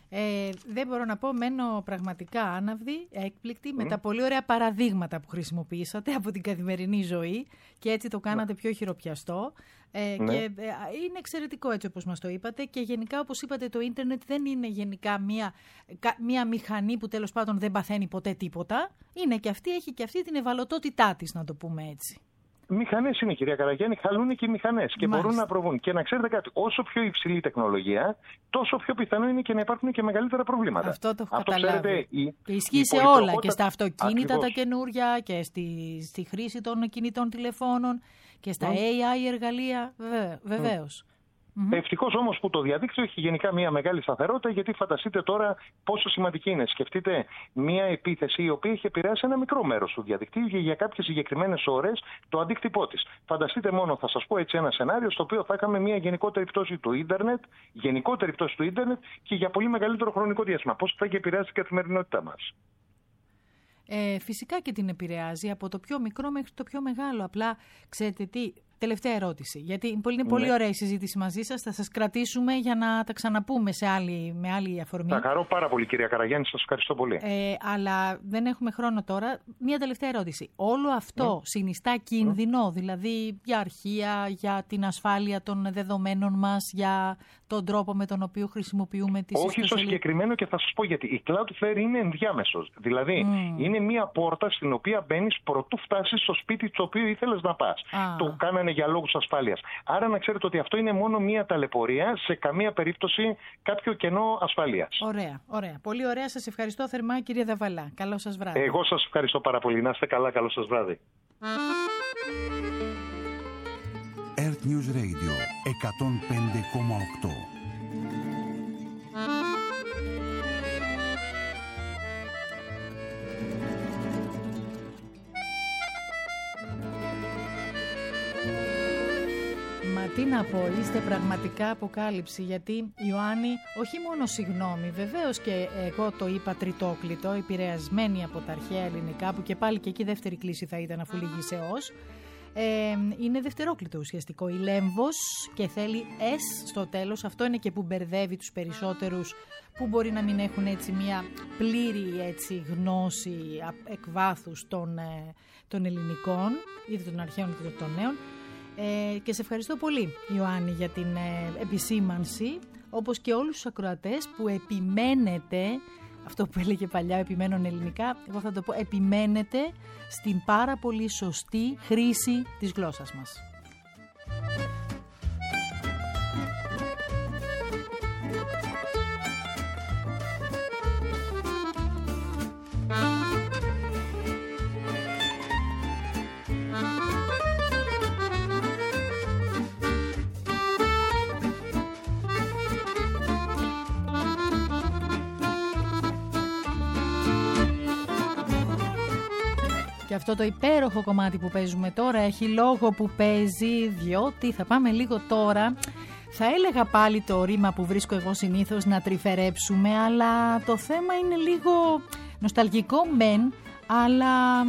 Δεν μπορώ να πω, μένω πραγματικά άναυδη, έκπληκτη με τα πολύ ωραία παραδείγματα που χρησιμοποιήσατε από την καθημερινή ζωή και έτσι το κάνατε πιο χειροπιαστό. Και είναι εξαιρετικό έτσι όπως μας το είπατε και γενικά όπως είπατε το ίντερνετ δεν είναι γενικά μία μηχανή που τέλος πάντων δεν παθαίνει ποτέ τίποτα. Είναι και αυτή, έχει και αυτή την ευαλωτότητά της, να το πούμε έτσι. Μηχανές είναι, κυρία Καραγιάννη, χαλούν και οι μηχανές και μπορούν να προβούν. Και να ξέρετε κάτι, όσο πιο υψηλή η τεχνολογία, τόσο πιο πιθανό είναι και να υπάρχουν και μεγαλύτερα προβλήματα. Αυτό το έχω καταλάβει. Ξέρετε, και ισχύει σε όλα, και στα αυτοκίνητα τα καινούρια και στη χρήση των κινητών τηλεφώνων και στα AI εργαλεία, βεβαίως. Ευτυχώς όμως που το διαδίκτυο έχει γενικά μια μεγάλη σταθερότητα, γιατί φανταστείτε τώρα πόσο σημαντική είναι. Σκεφτείτε μια επίθεση η οποία έχει επηρεάσει ένα μικρό μέρος του διαδικτύου και για κάποιες συγκεκριμένες ώρες το αντίκτυπό της. Φανταστείτε μόνο, θα σας πω έτσι ένα σενάριο στο οποίο θα είχαμε μια γενικότερη πτώση του ίντερνετ, και για πολύ μεγαλύτερο χρονικό διάστημα. Πώς θα έχει επηρεάσει την καθημερινότητά μας. Φυσικά και την επηρεάζει από το πιο μικρό μέχρι το πιο μεγάλο. Απλά ξέρετε τι, τελευταία ερώτηση. Γιατί είναι πολύ ωραία η συζήτηση μαζί σας. Θα σας κρατήσουμε για να τα ξαναπούμε με άλλη αφορμή. Θα χαρώ πάρα πολύ, κυρία Καραγιάννη. Σας ευχαριστώ πολύ. Αλλά δεν έχουμε χρόνο τώρα. Μία τελευταία ερώτηση. Όλο αυτό συνιστά κίνδυνο, δηλαδή για αρχεία, για την ασφάλεια των δεδομένων μας, για τον τρόπο με τον οποίο χρησιμοποιούμε τις ιστοσελίδες? Όχι στο συγκεκριμένο και θα σας πω γιατί. Η Cloudflare είναι ενδιάμεσος. Δηλαδή είναι μία πόρτα στην οποία μπαίνεις προτού φτάσεις στο σπίτι το οποίο ήθελες να πας. Το κάνανε για λόγους ασφάλειας. Άρα να ξέρετε ότι αυτό είναι μόνο μία ταλαιπωρία, σε καμία περίπτωση κάποιο κενό ασφαλείας. Ωραία. Πολύ ωραία. Σας ευχαριστώ θερμά, κύριε Δαβαλά. Καλό σας βράδυ. Εγώ σας ευχαριστώ πάρα πολύ. Να είστε καλά. Καλό σας βράδυ. Earth News Radio 105,8. Τι να πω, είστε πραγματικά αποκάλυψη, γιατί Ιωάννη, όχι μόνο συγγνώμη, βεβαίως και εγώ το είπα τριτόκλητο, επηρεασμένη από τα αρχαία ελληνικά, που και πάλι και εκεί δεύτερη κλίση θα ήταν αφού λύγει σε ως, είναι δευτερόκλητο ουσιαστικό. Η λέμβος και θέλει S στο τέλος, αυτό είναι και που μπερδεύει τους περισσότερους που μπορεί να μην έχουν έτσι μια πλήρη έτσι γνώση εκ βάθους των ελληνικών, είτε των αρχαίων είτε των νέων. Και σε ευχαριστώ πολύ, Ιωάννη, για την επισήμανση, όπως και όλους τους ακροατές που επιμένετε, αυτό που έλεγε παλιά επιμένουν ελληνικά, εγώ θα το πω επιμένετε στην πάρα πολύ σωστή χρήση της γλώσσας μας. Και αυτό το υπέροχο κομμάτι που παίζουμε τώρα έχει λόγο που παίζει, διότι θα πάμε λίγο τώρα, θα έλεγα πάλι το ρήμα που βρίσκω εγώ συνήθως, να τρυφερέψουμε, αλλά το θέμα είναι λίγο νοσταλγικό μεν, αλλά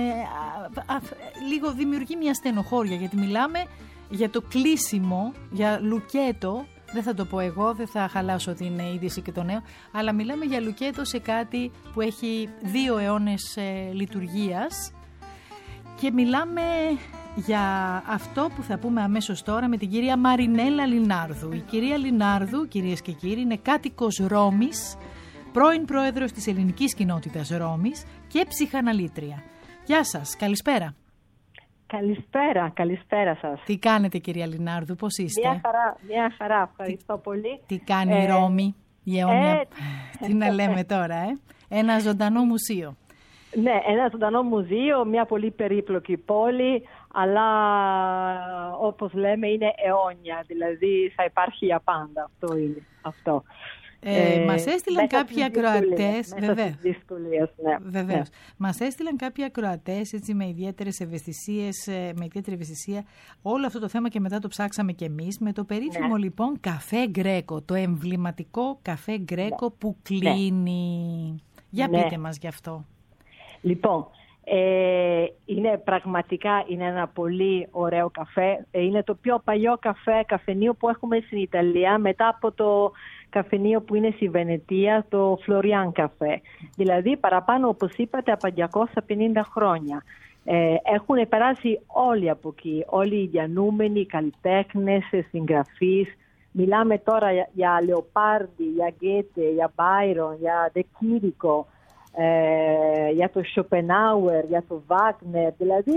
λίγο δημιουργεί μια στενοχώρια, γιατί μιλάμε για το κλείσιμο, για λουκέτο. Δεν θα το πω εγώ, δεν θα χαλάσω την είδηση και το νέο, αλλά μιλάμε για λουκέτο σε κάτι που έχει 2 αιώνες λειτουργίας και μιλάμε για αυτό που θα πούμε αμέσως τώρα με την κυρία Μαρινέλα Λινάρδου. Η κυρία Λινάρδου, κυρίες και κύριοι, είναι κάτοικος Ρώμης, πρώην πρόεδρος της ελληνικής κοινότητας Ρώμης και ψυχαναλήτρια. Γεια σας, καλησπέρα. Καλησπέρα σας. Τι κάνετε, κυρία Λινάρδου, πώς είστε? Μια χαρά, ευχαριστώ πολύ. Τι κάνει η Ρώμη, η αιώνια, τι να λέμε τώρα, ένα ζωντανό μουσείο. Ναι, ένα ζωντανό μουσείο, μια πολύ περίπλοκη πόλη, αλλά όπως λέμε είναι αιώνια, δηλαδή θα υπάρχει για πάντα, αυτό είναι αυτό. Μας έστειλαν κάποιοι ακροατές, βεβαίως. Μας έστειλαν κάποιοι ακροατές έτσι, με ιδιαίτερες ευαισθησίες, με ιδιαίτερη ευαισθησία όλο αυτό το θέμα και μετά το ψάξαμε κι εμείς με το περίφημο λοιπόν καφέ Γκρέκο, το εμβληματικό καφέ Γκρέκο που κλείνει. Για πείτε μας γι' αυτό. Λοιπόν, είναι πραγματικά ένα πολύ ωραίο καφέ. Είναι το πιο παλιό καφενείο που έχουμε στην Ιταλία μετά από το καφενείο που είναι στη Βενετία, το Florian Café. Δηλαδή παραπάνω, όπως είπατε, από 250 χρόνια. Έχουν περάσει όλοι από εκεί, όλοι οι διανοούμενοι, οι καλλιτέχνες, συγγραφείς. Μιλάμε τώρα για Λεοπάρντι, για Γκέτε, για Μπάιρον, για Ντε Κίρικο, για το Σοπενάουερ, για το Βάγνερ. Δηλαδή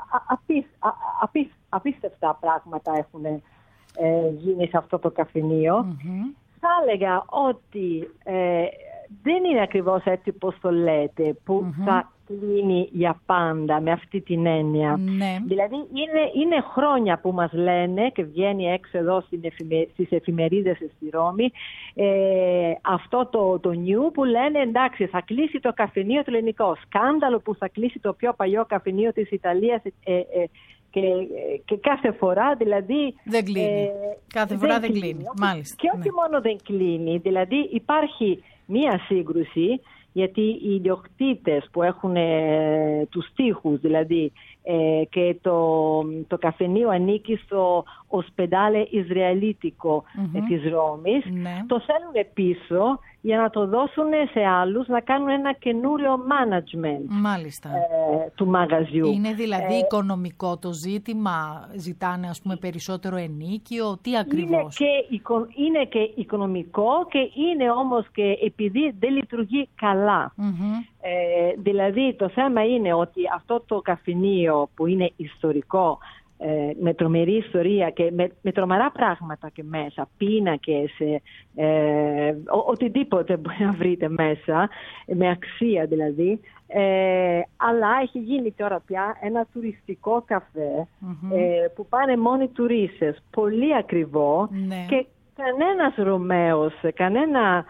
απίστευτα πράγματα έχουν γίνει σε αυτό το καφενείο. Θα έλεγα ότι δεν είναι ακριβώς έτσι πώς το λέτε, που θα κλείνει για πάντα με αυτή την έννοια. Δηλαδή είναι χρόνια που μας λένε και βγαίνει έξω εδώ στις εφημερίδες στη Ρώμη αυτό το νιου που λένε εντάξει, θα κλείσει το καφενείο του ελληνικό. Σκάνδαλο που θα κλείσει το πιο παλιό καφενείο της Ιταλίας και κάθε φορά δηλαδή δεν κλείνει. Κάθε φορά δεν κλείνει. Μάλιστα. Και όχι μόνο δεν κλείνει, δηλαδή υπάρχει μία σύγκρουση, γιατί οι ιδιοκτήτες που έχουν τους τοίχους δηλαδή και το καφενείο ανήκει στο Οspedale Israelitico της Ρώμης, το θέλουν πίσω για να το δώσουν σε άλλους να κάνουν ένα καινούριο management. Μάλιστα. Του μαγαζιού. Είναι δηλαδή οικονομικό το ζήτημα, ζητάνε ας πούμε περισσότερο ενίκιο, τι ακριβώς? Είναι και οικονομικό και είναι όμως και επειδή δεν λειτουργεί καλά. Δηλαδή το θέμα είναι ότι αυτό το καφενείο που είναι ιστορικό, με τρομερή ιστορία και με τρομερά πράγματα και μέσα, πίνακες, οτιδήποτε μπορεί να βρείτε μέσα, με αξία δηλαδή, αλλά έχει γίνει τώρα πια ένα τουριστικό καφέ που πάνε μόνοι τουρίστες, πολύ ακριβό και κανένας Ρωμαίος, κανένα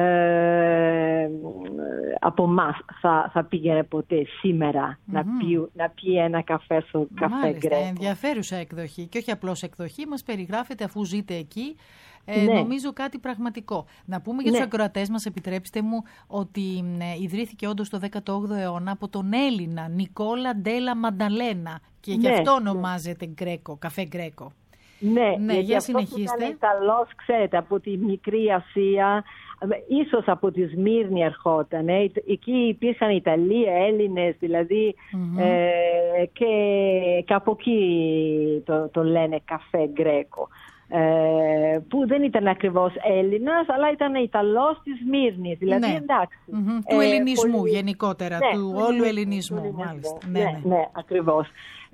από εμάς θα πήγαινε ποτέ σήμερα να πει ένα καφέ στο Καφέ Γκρέκο. Ενδιαφέρουσα εκδοχή και όχι απλώς εκδοχή, μας περιγράφεται αφού ζείτε εκεί. Νομίζω κάτι πραγματικό. Να πούμε για τους ακροατές μας, επιτρέψτε μου, ότι ιδρύθηκε όντως το 18ο αιώνα από τον Έλληνα Νικόλα Ντέλα Μανταλένα και γι' αυτό ονομάζεται Γκρέκο, Καφέ Γκρέκο. Ναι, για συνεχίστε. Ήταν Ιταλός, ξέρετε, από τη Μικρή Ασία, ίσως από τη Σμύρνη ερχόταν. Εκεί υπήρχαν Ιταλοί, Έλληνες, δηλαδή και από εκεί το λένε Καφέ Γκρέκο. Που δεν ήταν ακριβώς Έλληνας, αλλά ήταν Ιταλός της Σμύρνης. Δηλαδή εντάξει. Του ελληνισμού γενικότερα, του όλου ελληνισμού μάλιστα. Ναι, ακριβώς.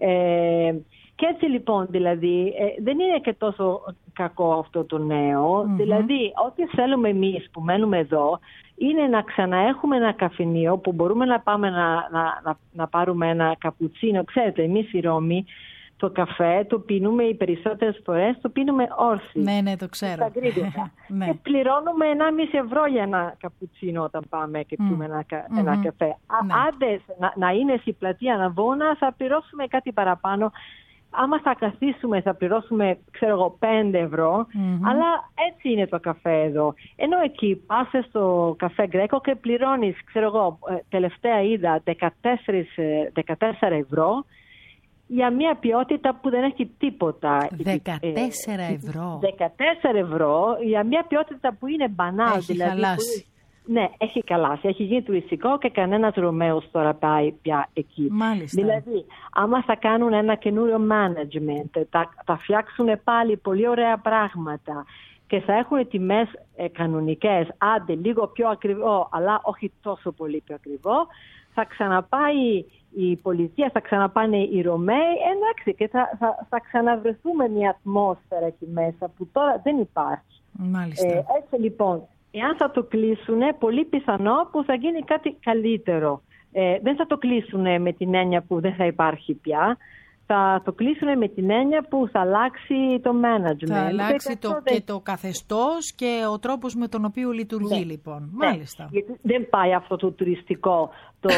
Και έτσι λοιπόν δηλαδή δεν είναι και τόσο κακό αυτό το νέο. Δηλαδή ό,τι θέλουμε εμείς που μένουμε εδώ είναι να ξαναέχουμε ένα καφενείο που μπορούμε να πάμε να πάρουμε ένα καπουτσίνο. Ξέρετε, εμείς οι Ρώμοι το καφέ το πίνουμε οι περισσότερες φορές, το πίνουμε όρθιοι. Ναι, το ξέρω. Και πληρώνουμε 1,5 ευρώ για ένα καπουτσίνο όταν πάμε και πιούμε ένα καφέ. Άντε να είναι στη πλατεία Ναβώνα θα πληρώσουμε κάτι παραπάνω. Άμα θα καθίσουμε θα πληρώσουμε, 5 ευρώ, αλλά έτσι είναι το καφέ εδώ. Ενώ εκεί πας στο Καφέ Γκρέκο και πληρώνεις, τελευταία είδα 14 ευρώ για μια ποιότητα που δεν έχει τίποτα. 14 ευρώ. 14 ευρώ για μια ποιότητα που είναι μπανάλ. Έχει χαλάσει. Ναι, έχει χαλάσει. Έχει γίνει τουριστικό και κανένας Ρωμαίος τώρα πάει πια εκεί. Μάλιστα. Δηλαδή, άμα θα κάνουν ένα καινούριο management, θα φτιάξουν πάλι πολύ ωραία πράγματα και θα έχουν τιμές κανονικές, άντε λίγο πιο ακριβό, αλλά όχι τόσο πολύ πιο ακριβό, θα ξαναπάει η πολιτεία, θα ξαναπάνε οι Ρωμαίοι, εντάξει, και θα ξαναβρεθούμε μια ατμόσφαιρα εκεί μέσα που τώρα δεν υπάρχει. Μάλιστα. Έτσι λοιπόν, εάν θα το κλείσουν, πολύ πιθανό που θα γίνει κάτι καλύτερο. Δεν θα το κλείσουν με την έννοια που δεν θα υπάρχει πια. Θα το κλείσουν με την έννοια που θα αλλάξει το management. Θα αλλάξει και το καθεστώς και ο τρόπος με τον οποίο λειτουργεί, λοιπόν. Μάλιστα. Γιατί δεν πάει αυτό το τουριστικό,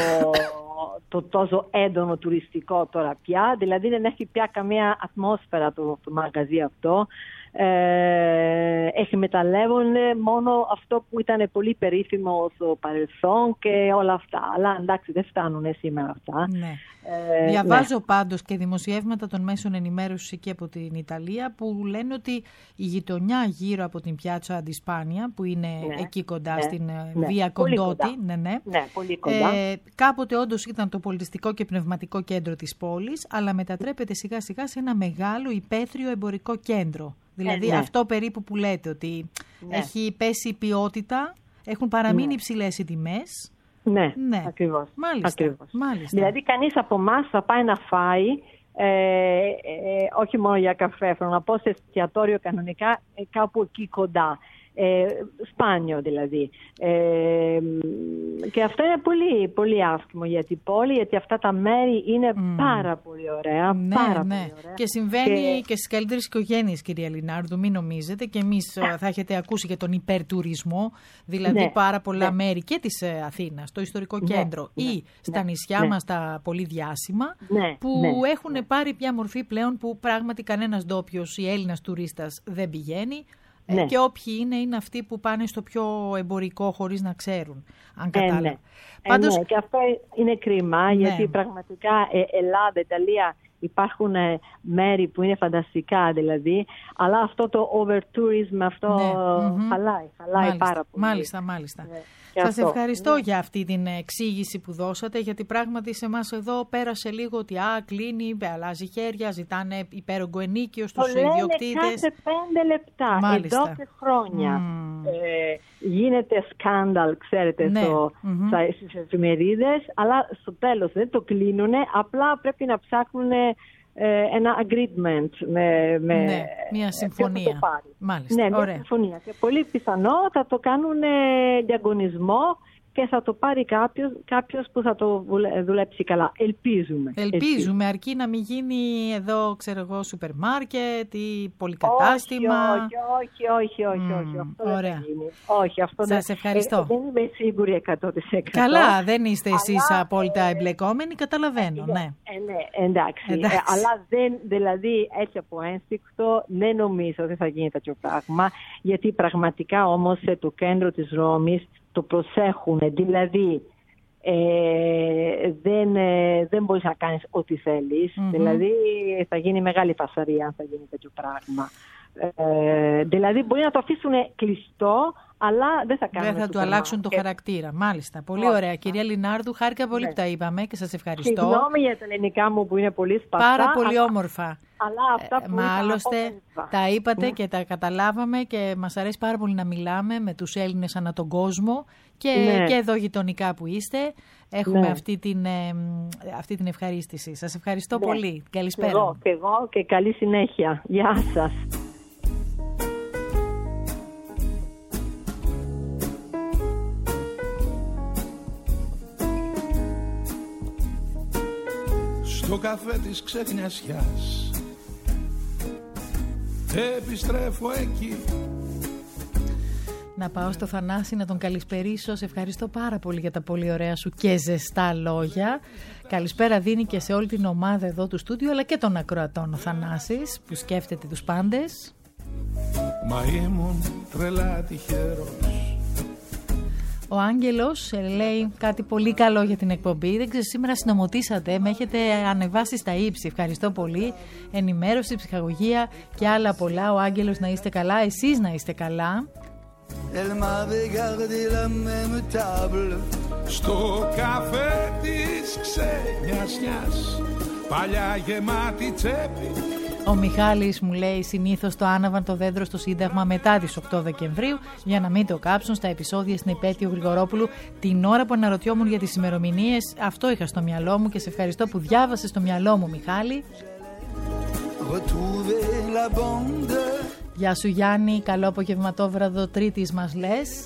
το τόσο έντονο τουριστικό τώρα πια. Δηλαδή δεν έχει πια καμία ατμόσφαιρα το μαγαζί αυτό. εκμεταλλεύουν μόνο αυτό που ήταν πολύ περίφημο στο παρελθόν και όλα αυτά. Αλλά εντάξει, δεν φτάνουν σήμερα αυτά. Ναι. Διαβάζω πάντως και δημοσιεύματα των μέσων ενημέρωσης εκεί από την Ιταλία που λένε ότι η γειτονιά γύρω από την Πιάτσα Ντι Σπάνια, που είναι εκεί κοντά στην Βία Κοντότη, πολύ κοντά. Κάποτε όντως ήταν το πολιτιστικό και πνευματικό κέντρο της πόλης, αλλά μετατρέπεται σιγά σιγά σε ένα μεγάλο υπαίθριο εμπορικό κέντρο. Δηλαδή αυτό περίπου που λέτε, ότι έχει πέσει η ποιότητα, έχουν παραμείνει υψηλές οι τιμές. Ναι, ακριβώς. Μάλιστα. Δηλαδή κανείς από εμάς θα πάει να φάει, όχι μόνο για καφέ, θέλω να πω σε εστιατόριο κανονικά, κάπου εκεί κοντά. Σπάνιο δηλαδή. Και αυτό είναι πολύ, πολύ άσχημο για την πόλη, γιατί αυτά τα μέρη είναι πάρα πολύ ωραία. Πολύ ωραία. Και συμβαίνει και στις καλύτερες οικογένειες, κυρία Λινάρδου, μην νομίζετε. Και εμείς θα έχετε ακούσει για τον υπερτουρισμό, δηλαδή πάρα πολλά μέρη και της Αθήνας, το ιστορικό κέντρο ή στα νησιά μας τα πολύ διάσημα, που έχουν πάρει πια μορφή πλέον που πράγματι κανένας ντόπιος ή Έλληνας τουρίστας δεν πηγαίνει. Και όποιοι είναι αυτοί που πάνε στο πιο εμπορικό χωρίς να ξέρουν, αν κατάλαβα. Πάντως... και αυτό είναι κρίμα, γιατί πραγματικά Ελλάδα, Ιταλία υπάρχουν μέρη που είναι φανταστικά δηλαδή, αλλά αυτό το over-tourism αυτό χαλάει πάρα πολύ. Μάλιστα. Σας ευχαριστώ για αυτή την εξήγηση που δώσατε, γιατί πράγματι σε εμάς εδώ πέρασε λίγο ότι κλείνει, αλλάζει χέρια, ζητάνε υπέρογκο ενίκιο στους ιδιοκτήτες. Κάθε 5 λεπτά, εδώ και χρόνια. Γίνεται σκάνδαλ, ξέρετε, στις εφημερίδες, αλλά στο τέλος δεν το κλείνουνε, απλά πρέπει να ψάχνουν ένα agreement μια συμφωνία. Μάλιστα, μια συμφωνία. Και πολύ πιθανό θα το κάνουν διαγωνισμό και θα το πάρει κάποιος που θα το δουλέψει καλά. Ελπίζουμε, αρκεί να μην γίνει εδώ, ξέρω εγώ, σούπερ μάρκετ ή πολυκατάστημα. Όχι. Αυτό ωραία. δεν γίνει. Όχι, αυτό σας ευχαριστώ. Δεν είμαι σίγουρη 100%. Καλά, δεν είστε εσείς απόλυτα εμπλεκόμενοι, καταλαβαίνω. Εντάξει. Αλλά δηλαδή έτσι από ένστικτο δεν νομίζω ότι θα γίνει τέτοιο πράγμα, γιατί πραγματικά όμως το κέντρο της Ρώμης το προσέχουν, δηλαδή δεν μπορείς να κάνεις ό,τι θέλεις, δηλαδή θα γίνει μεγάλη φασαρία αν θα γίνει τέτοιο πράγμα. Δηλαδή μπορεί να το αφήσουν κλειστό, αλλά δεν θα κάνουν. Δεν θα του αλλάξουν το χαρακτήρα. Μάλιστα. Πολύ ωραία. Κυρία Λινάρδου, χάρηκα πολύ που τα είπαμε και σας ευχαριστώ. Συγγνώμη για τα ελληνικά μου που είναι πολύ σπαστά. Πάρα πολύ όμορφα. Αλλά αυτά που άλλωστε τα είπατε και τα καταλάβαμε και μας αρέσει πάρα πολύ να μιλάμε με τους Έλληνες ανά τον κόσμο και εδώ γειτονικά που είστε. Έχουμε αυτή την ευχαρίστηση. Σας ευχαριστώ πολύ. Καλησπέρα. Και εγώ και καλή συνέχεια. Γεια σας. Στο καφέ της ξεχνιασιάς επιστρέφω εκεί. Να πάω στο Θανάση να τον καλησπερίσω. Σε ευχαριστώ πάρα πολύ για τα πολύ ωραία σου και ζεστά λόγια. Καλησπέρα δίνει και σε όλη την ομάδα εδώ του στούντιου, αλλά και των ακροατών ο Θανάσης που σκέφτεται τους πάντες. Μα ήμουν τρελά τυχερός. Ο Άγγελος λέει κάτι πολύ καλό για την εκπομπή. Δεν ξέρω, σήμερα συνομωτήσατε, με έχετε ανεβάσει στα ύψη. Ευχαριστώ πολύ. Ενημέρωση, ψυχαγωγία και άλλα πολλά. Ο Άγγελος να είστε καλά, εσείς να είστε καλά. Στο καφέ της ξενιασιάς, παλιά γεμάτη τσέπη. Ο Μιχάλης μου λέει συνήθως το άναβαν το δέντρο στο Σύνταγμα μετά τις 8 Δεκεμβρίου για να μην το κάψουν στα επεισόδια στην επέτειο Γρηγορόπουλου. Την ώρα που αναρωτιόμουν για τις ημερομηνίες, αυτό είχα στο μυαλό μου και σε ευχαριστώ που διάβασες στο μυαλό μου, Μιχάλη. Γεια σου Γιάννη, καλό απογευματόβραδο Τρίτης μας λες.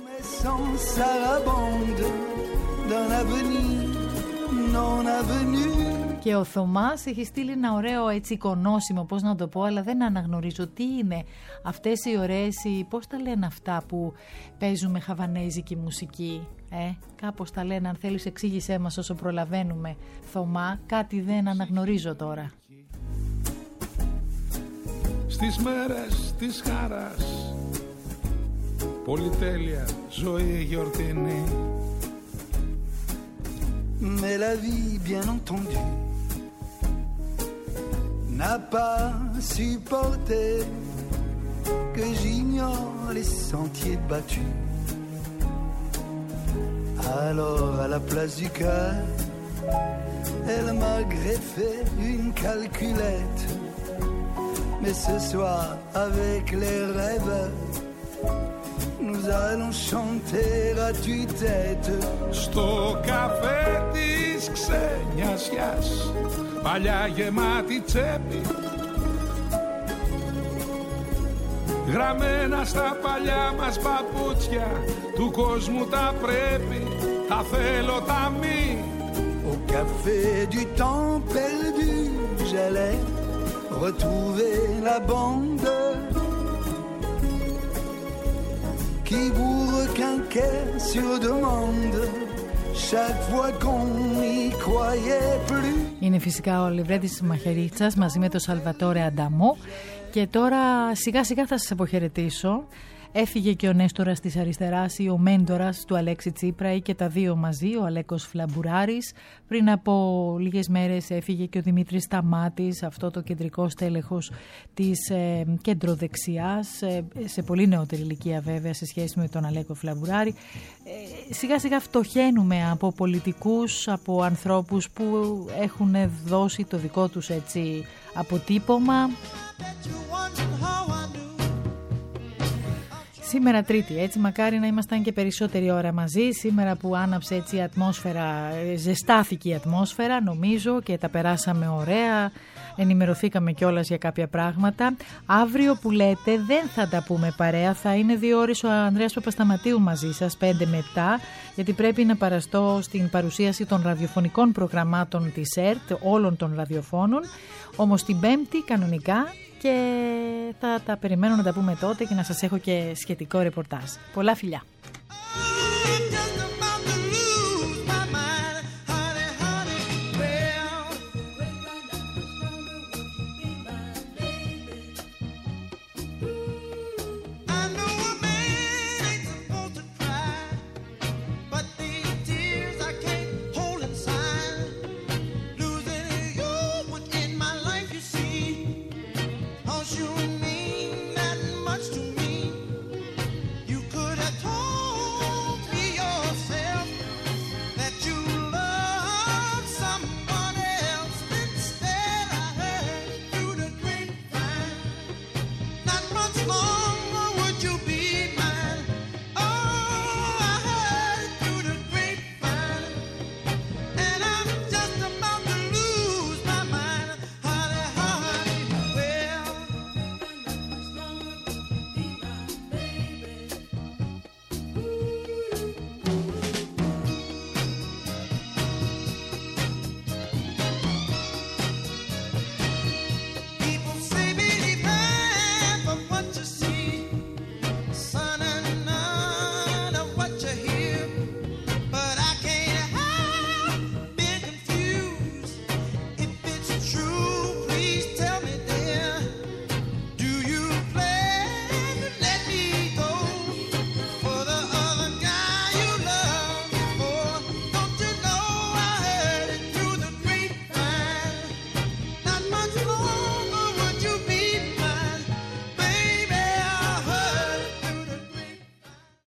Και ο Θωμάς έχει στείλει ένα ωραίο έτσι εικονόσημο, πώς να το πω, αλλά δεν αναγνωρίζω τι είναι αυτές οι ωραίες, πώς τα λένε αυτά που παίζουν με χαβανέζικη μουσική. Κάπως τα λένε, αν θέλεις εξήγησέ μας όσο προλαβαίνουμε, Θωμά, κάτι δεν αναγνωρίζω τώρα. στις μέρες της χαράς, πολυτέλεια, ζωή γιορτινή. Mais la vie, bien entendu, n'a pas supporté que j'ignore les sentiers battus. Alors à la place du cœur, elle m'a greffé une calculette. Mais ce soir, avec les rêves, nous allons chanter à tue-tête. Στο καφέ της ξενιασιάς, παλιά γεμάτη τσέπη, γραμμένα στα παλιά μας παπούτσια, του κόσμου τα πρέπει, τα θέλω τα μη. Au café du temps perdu, j'allais retrouver la bande qui vous requinquait sur demande chaque fois qu'on n'y croyait plus. Είναι φυσικά ο Λιβρέτης Μαχαιρίτσας μαζί με τον Σαλβατόρε Ανταμό. Και τώρα σιγά σιγά θα σας αποχαιρετήσω. Έφυγε και ο Νέστορας της Αριστεράς ή ο μέντορας του Αλέξη Τσίπρα, ή και τα δύο μαζί, ο Αλέκος Φλαμπουράρης. Πριν από λίγες μέρες έφυγε και ο Δημήτρης Σταμάτης, αυτό το κεντρικό στέλεχος της κεντροδεξιάς, σε πολύ νεότερη ηλικία βέβαια σε σχέση με τον Αλέκο Φλαμπουράρη. Σιγά σιγά φτωχαίνουμε από πολιτικούς, από ανθρώπους που έχουν δώσει το δικό τους έτσι αποτύπωμα. Σήμερα Τρίτη, έτσι μακάρι να ήμασταν και περισσότερη ώρα μαζί. Σήμερα που άναψε έτσι η ατμόσφαιρα, ζεστάθηκε η ατμόσφαιρα νομίζω και τα περάσαμε ωραία. Ενημερωθήκαμε κιόλας για κάποια πράγματα. Αύριο που λέτε δεν θα τα πούμε παρέα, θα είναι 2 ώρες ο Ανδρέας Παπασταματίου μαζί σας, 5 με 7, γιατί πρέπει να παραστώ στην παρουσίαση των ραδιοφωνικών προγραμμάτων της ΕΡΤ, όλων των ραδιοφώνων. Όμως την Πέμπτη κανονικά, και θα τα περιμένω να τα πούμε τότε και να σας έχω και σχετικό ρεπορτάζ. Πολλά φιλιά!